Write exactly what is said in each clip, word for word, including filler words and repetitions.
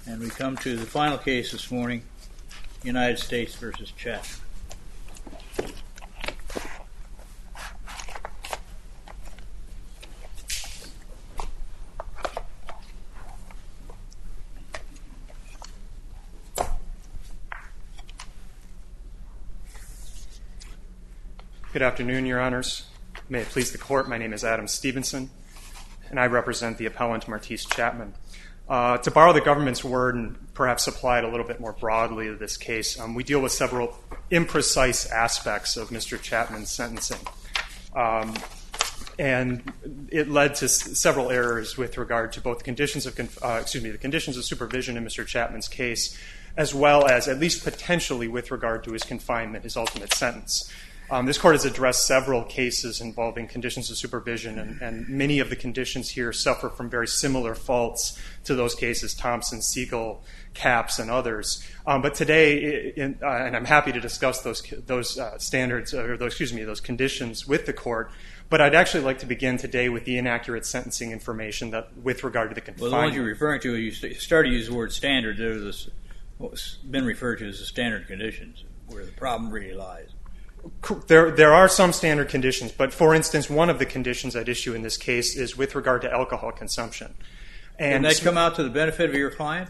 And we come to the final case this morning, United States v. Chapman. Good afternoon, Your Honors. May it please the Court, my name is Adam Stevenson, and I represent the appellant Martise Chapman. Uh, to borrow the government's word and perhaps apply it a little bit more broadly to this case, um, we deal with several imprecise aspects of Mister Chapman's sentencing. Um, and it led to s- several errors with regard to both the conditions of conf- uh, excuse me, the conditions of supervision in Mister Chapman's case, as well as at least potentially with regard to his confinement, his ultimate sentence. Um, this Court has addressed several cases involving conditions of supervision, and, and many of the conditions here suffer from very similar faults to those cases, Thompson, Siegel, Capps, and others. Um, but today, in, uh, and I'm happy to discuss those those uh, standards, or those, excuse me, those conditions with the Court, but I'd actually like to begin today with the inaccurate sentencing information that, with regard to the confinement. Well, the ones you're referring to, you started to use the word standard. There's what's been referred to as the standard conditions, where the problem really lies. There, there are some standard conditions, but for instance, one of the conditions at issue in this case is with regard to alcohol consumption. And Did that come out to the benefit of your client?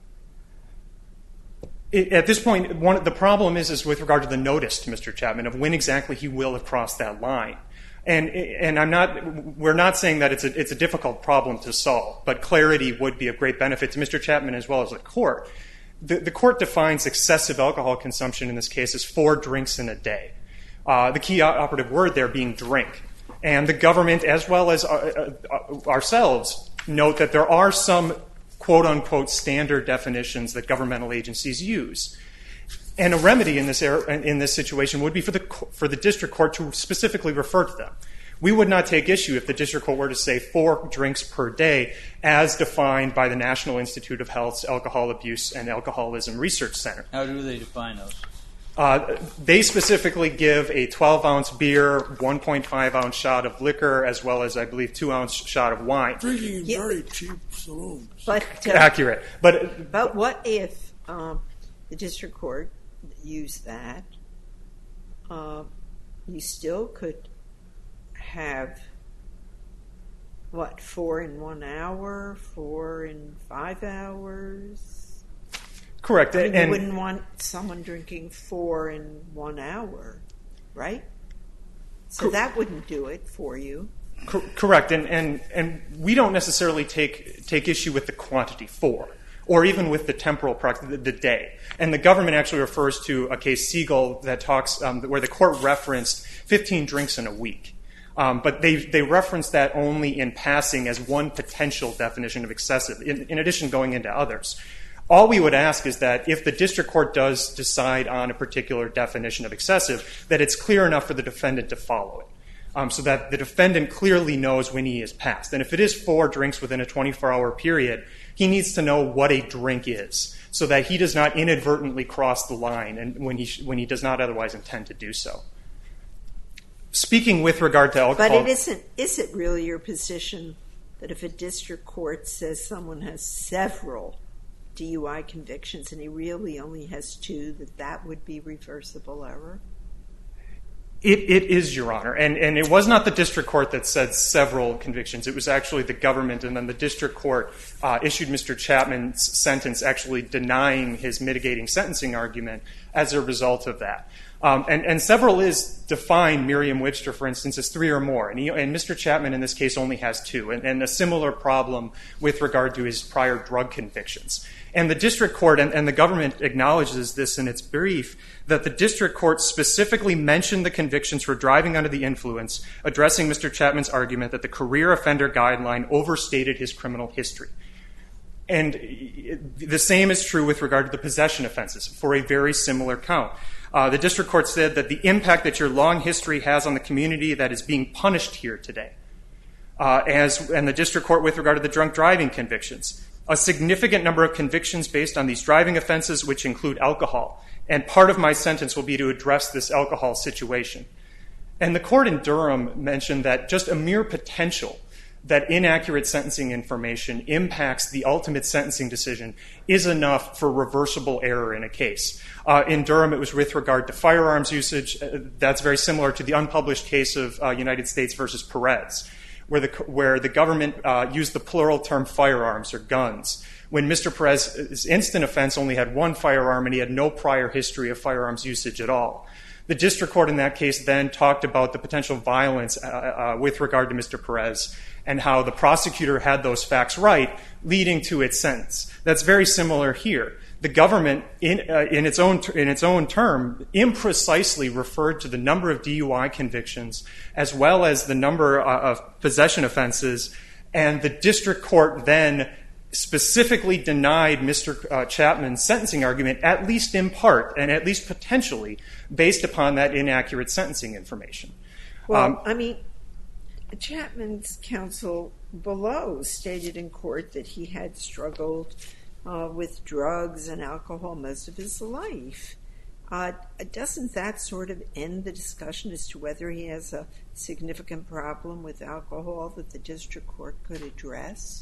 It, at this point, one, the problem is, is with regard to the notice to Mister Chapman of when exactly he will have crossed that line. And, and I'm not, we're not saying that it's a, it's a difficult problem to solve, but clarity would be of great benefit to Mister Chapman as well as the Court. The, the Court defines excessive alcohol consumption in this case as four drinks in a day. Uh, the key operative word there being drink. And the government, as well as uh, uh, ourselves, note that there are some quote-unquote standard definitions that governmental agencies use. And a remedy in this er- in this situation would be for the for the district court to specifically refer to them. We would not take issue if the district court were to say four drinks per day as defined by the National Institute of Health's Alcohol Abuse and Alcoholism Research Center. How do they define those? Uh, they specifically give a twelve-ounce beer, one point five ounce shot of liquor, as well as, I believe, two ounce shot of wine. Drinking in Yeah. very cheap saloons. But, uh, Accurate. But, but what if um, the district court used that? Uh, you still could have, what, four in one hour, four in five hours? correct. I mean, and you wouldn't want someone drinking four in one hour, right? So Cor- that wouldn't do it for you. cor- correct. And, and, and we don't necessarily take, take issue with the quantity four, or even with the temporal, prox- the, the day. And the government actually refers to a case, Siegel, that talks, um, where the court referenced fifteen drinks in a week. Um, but they they reference that only in passing as one potential definition of excessive, in, in addition going into others. All we would ask is that if the district court does decide on a particular definition of excessive, that it's clear enough for the defendant to follow it, um, so that the defendant clearly knows when he is passed. And if it is four drinks within a twenty-four hour period, he needs to know what a drink is, so that he does not inadvertently cross the line and when he sh- when he does not otherwise intend to do so. Speaking with regard to alcohol... But it isn't, is it really your position that if a district court says someone has several D U I convictions and he really only has two, that that would be reversible error? It, it is, Your Honor. And, and it was not the district court that said several convictions. It was actually the government, and then the district court uh, issued Mister Chapman's sentence actually denying his mitigating sentencing argument as a result of that. Um, and, and several is defined, Merriam-Webster, for instance, as three or more. And, he, and Mister Chapman, in this case, only has two, and, and a similar problem with regard to his prior drug convictions. And the district court and, and the government acknowledges this in its brief, that the district court specifically mentioned the convictions for driving under the influence, addressing Mister Chapman's argument that the career offender guideline overstated his criminal history. And the same is true with regard to the possession offenses for a very similar count. Uh, the district court said that the impact that your long history has on the community that is being punished here today, uh, as and the district court with regard to the drunk driving convictions, a significant number of convictions based on these driving offenses, which include alcohol. And part of my sentence will be to address this alcohol situation. And the court in Durham mentioned that just a mere potential that inaccurate sentencing information impacts the ultimate sentencing decision is enough for reversible error in a case. Uh, in Durham, it was with regard to firearms usage. Uh, that's very similar to the unpublished case of uh, United States versus Perez, where the, where the government uh, used the plural term firearms or guns, when Mister Perez's instant offense only had one firearm and he had no prior history of firearms usage at all. The district court in that case then talked about the potential violence uh, uh, with regard to Mister Perez and how the prosecutor had those facts right, leading to its sentence. That's very similar here. The government, in, uh, in, its own, in its own term, imprecisely referred to the number of D U I convictions as well as the number uh, of possession offenses, and the district court then specifically denied Mister Uh, Chapman's sentencing argument, at least in part, and at least potentially, based upon that inaccurate sentencing information. Well, um, I mean, Chapman's counsel below stated in court that he had struggled uh, with drugs and alcohol most of his life. Uh, doesn't that sort of end the discussion as to whether he has a significant problem with alcohol that the district court could address?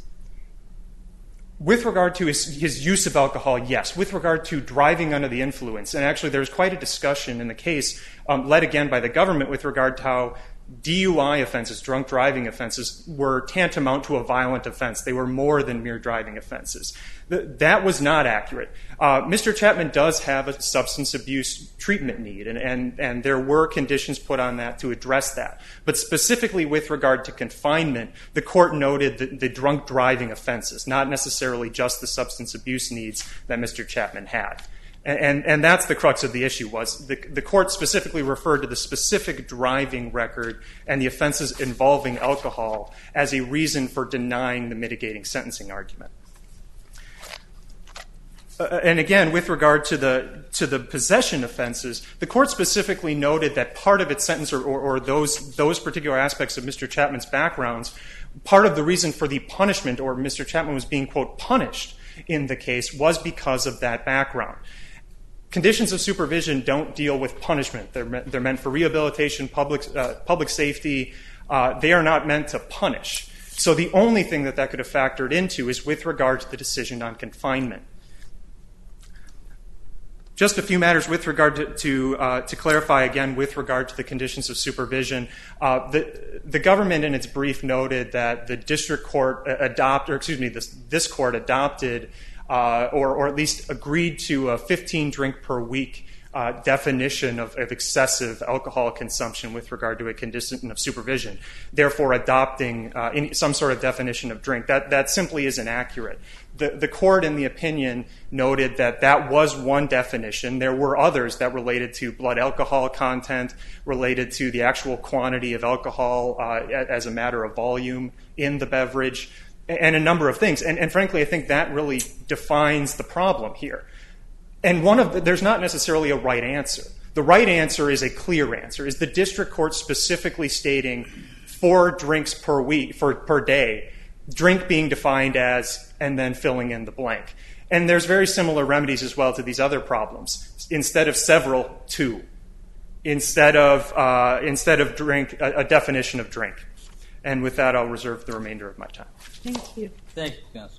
With regard to his, his use of alcohol, yes. With regard to driving under the influence, and actually there's quite a discussion in the case um, led again by the government with regard to how D U I offenses, drunk driving offenses, were tantamount to a violent offense. They were more than mere driving offenses. Th- that was not accurate. Uh, Mister Chapman does have a substance abuse treatment need, and, and, and there were conditions put on that to address that. But specifically with regard to confinement, the court noted the, the drunk driving offenses, not necessarily just the substance abuse needs that Mister Chapman had. And, and that's the crux of the issue, was the, the court specifically referred to the specific driving record and the offenses involving alcohol as a reason for denying the mitigating sentencing argument. Uh, and again, with regard to the to the possession offenses, the court specifically noted that part of its sentence, or, or, or those those particular aspects of Mister Chapman's backgrounds, part of the reason for the punishment, or Mister Chapman was being, quote, punished in the case, was because of that background. Conditions of supervision don't deal with punishment. They're, me- they're meant for rehabilitation, public, uh, public safety. Uh, they are not meant to punish. So the only thing that that could have factored into is with regard to the decision on confinement. Just a few matters with regard to, to, uh, to clarify again with regard to the conditions of supervision. Uh, the, the government in its brief noted that the district court adopted, or excuse me, this, this court adopted Uh, or, or at least agreed to a fifteen drink per week uh, definition of, of excessive alcohol consumption with regard to a condition of supervision, therefore adopting uh, any, some sort of definition of drink. That, that simply isn't accurate. The, the court, in the opinion, noted that that was one definition. There were others that related to blood alcohol content, related to the actual quantity of alcohol uh, as a matter of volume in the beverage, and a number of things. And, and frankly, I think that really defines the problem here. And one of the, there's not necessarily a right answer. The right answer is a clear answer. Is the district court specifically stating four drinks per week, for, per day, drink being defined as, and then filling in the blank. And there's very similar remedies as well to these other problems. Instead of several, two. Instead of, uh, instead of drink, a, a definition of drink. And with that, I'll reserve the remainder of my time. Thank you. Thank you, Counsel.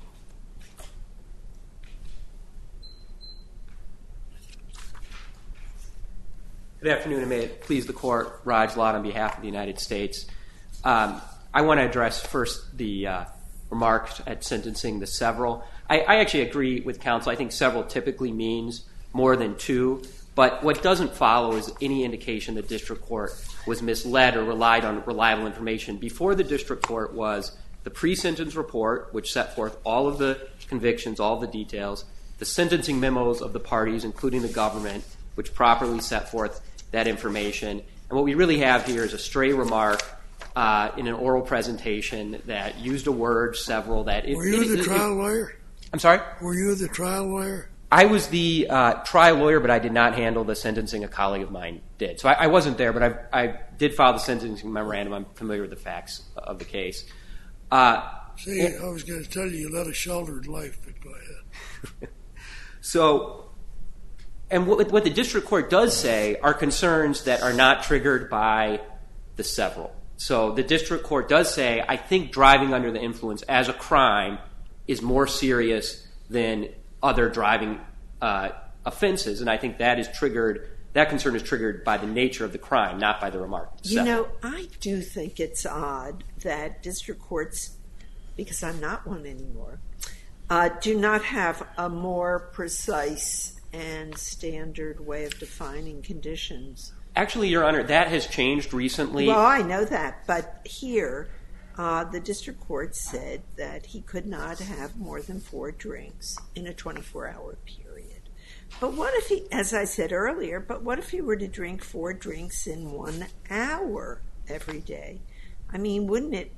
Good afternoon, and may it please the Court. Raj Lott on behalf of the United States. Um, I want to address first the uh, remark at sentencing, the several. I, I actually agree with counsel. I think several typically means more than two. But what doesn't follow is any indication the district court was misled or relied on reliable information. Before the district court was the pre-sentence report, which set forth all of the convictions, all of the details, the sentencing memos of the parties, including the government, which properly set forth that information. And what we really have here is a stray remark uh, in an oral presentation that used a word, several, that... It, Were you it, the it, trial it, lawyer? I'm sorry? Were you the trial lawyer? I was the uh, trial lawyer, but I did not handle the sentencing. A colleague of mine did. So I, I wasn't there, but I, I did file the sentencing memorandum. I'm familiar with the facts of the case. Uh, See, and, I was going to tell you you led a sheltered life, but go ahead. So, and what, what the district court does say are concerns that are not triggered by the several. So the district court does say, I think driving under the influence as a crime is more serious than other driving uh, offenses, and I think that is triggered, that concern is triggered by the nature of the crime, not by the remark itself. You know, I do think it's odd that district courts, because I'm not one anymore, uh, do not have a more precise and standard way of defining conditions. Actually, Your Honor, that has changed recently. Well, I know that, but here uh, the district court said that he could not have more than four drinks in a twenty-four hour period. But what if he, as I said earlier, but what if he were to drink four drinks in one hour every day? I mean, wouldn't it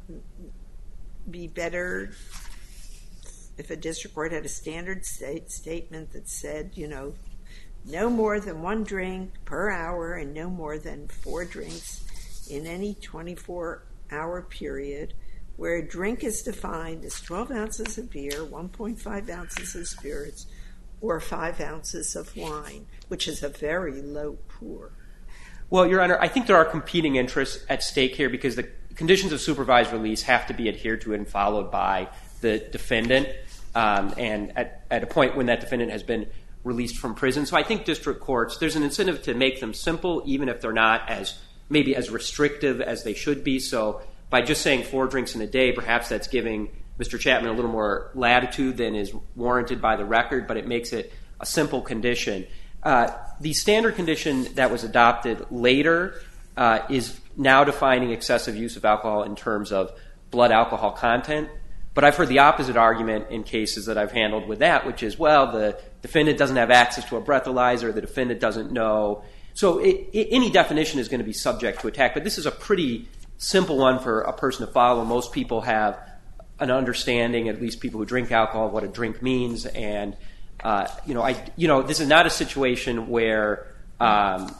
be better if a district court had a standard state statement that said, you know, no more than one drink per hour and no more than four drinks in any twenty-four hour period, where a drink is defined as twelve ounces of beer, one point five ounces of spirits, or five ounces of wine, which is a very low pour. Well, Your Honor, I think there are competing interests at stake here because the conditions of supervised release have to be adhered to and followed by the defendant, um, and at, at a point when that defendant has been released from prison. So I think district courts, there's an incentive to make them simple, even if they're not as maybe as restrictive as they should be. So by just saying four drinks in a day, perhaps that's giving Mister Chapman a little more latitude than is warranted by the record, but it makes it a simple condition. Uh, the standard condition that was adopted later uh, is now defining excessive use of alcohol in terms of blood alcohol content. But I've heard the opposite argument in cases that I've handled with that, which is, well, the defendant doesn't have access to a breathalyzer, the defendant doesn't know. So it, it, any definition is going to be subject to attack. But this is a pretty simple one for a person to follow. Most people have an understanding, at least people who drink alcohol, of what a drink means. And, uh, you know, I, you know, this is not a situation where, um,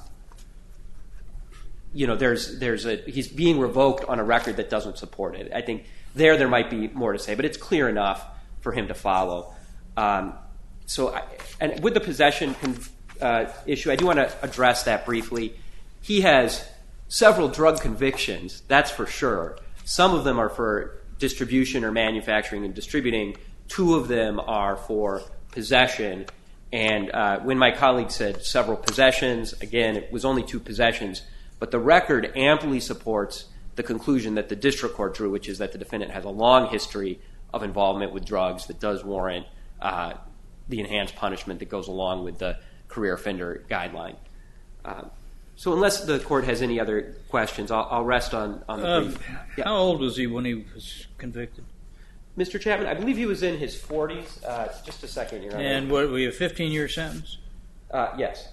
you know, there's, there's a, he's being revoked on a record that doesn't support it. I think there, there might be more to say, but it's clear enough for him to follow. Um, so, I, and with the possession uh, issue, I do want to address that briefly. He has several drug convictions, that's for sure. Some of them are for distribution or manufacturing and distributing. Two of them are for possession. And uh, when my colleague said several possessions, again, it was only two possessions, but the record amply supports the conclusion that the district court drew, which is that the defendant has a long history of involvement with drugs that does warrant uh, the enhanced punishment that goes along with the career offender guideline. Uh, so unless the court has any other questions, I'll, I'll rest on, on the Uh, brief. Yeah. How old was he when he was convicted? Mister Chapman, I believe he was in his forties. Uh, just a second, Your Honor. And what, we have a fifteen-year sentence? Uh, yes.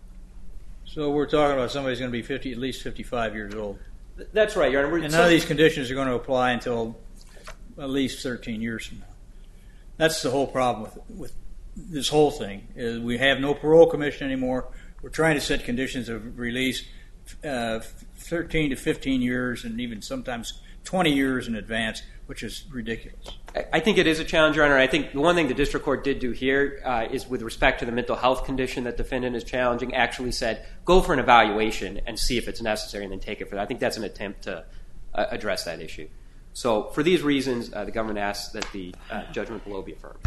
So we're talking about somebody's going to be fifty, at least fifty-five years old. Th- That's right, Your Honor. We're- And so- none of these conditions are going to apply until at least thirteen years from now. That's the whole problem with, with this whole thing. Is we have no parole commission anymore. We're trying to set conditions of release uh, thirteen to fifteen years and even sometimes twenty years in advance, which is ridiculous. I think it is a challenge, Your Honor. I think the one thing the district court did do here uh, is with respect to the mental health condition that the defendant is challenging, actually said, go for an evaluation and see if it's necessary and then take it for that. I think that's an attempt to uh, address that issue. So for these reasons, uh, the government asks that the uh, judgment below be affirmed.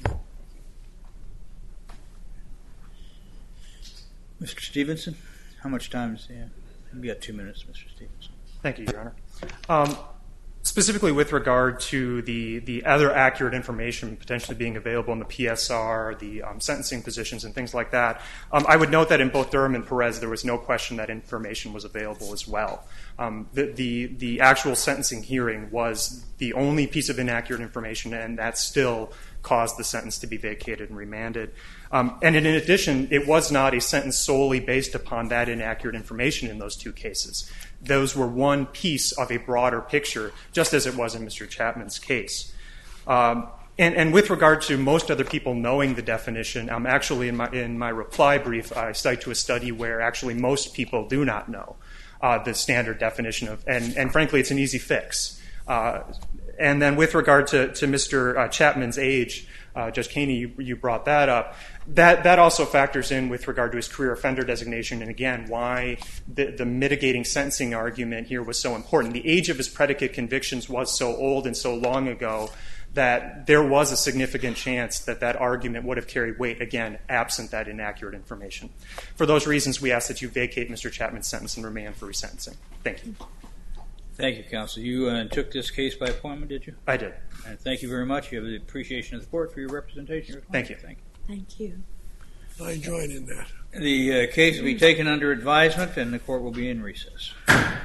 Mister Stevenson, how much time is he have? We've got two minutes, Mister Stevenson. Thank you, Your Honor. Um, specifically with regard to the, the other accurate information potentially being available in the P S R, the um, sentencing positions and things like that, um, I would note that in both Durham and Perez there was no question that information was available as well. Um, the, the, the actual sentencing hearing was the only piece of inaccurate information, and that still caused the sentence to be vacated and remanded. Um, and in addition, it was not a sentence solely based upon that inaccurate information in those two cases. Those were one piece of a broader picture, just as it was in Mister Chapman's case. Um, and, and with regard to most other people knowing the definition, um, actually in my, in my reply brief, I cite to a study where actually most people do not know uh, the standard definition of, and, and frankly, it's an easy fix. Uh, and then with regard to, to Mister Uh, Chapman's age, uh, Judge Kaney, you, you brought that up. That that also factors in with regard to his career offender designation, and again, why the, the mitigating sentencing argument here was so important. The age of his predicate convictions was so old and so long ago that there was a significant chance that that argument would have carried weight, again, absent that inaccurate information. For those reasons, we ask that you vacate Mister Chapman's sentence and remand for resentencing. Thank you. Thank you, counsel. You uh, took this case by appointment, did you? I did. And thank you very much. You have the appreciation of the court for your representation. Your Thank you. Thank you. Thank you. I join in that. The uh, case will be taken under advisement, and the court will be in recess.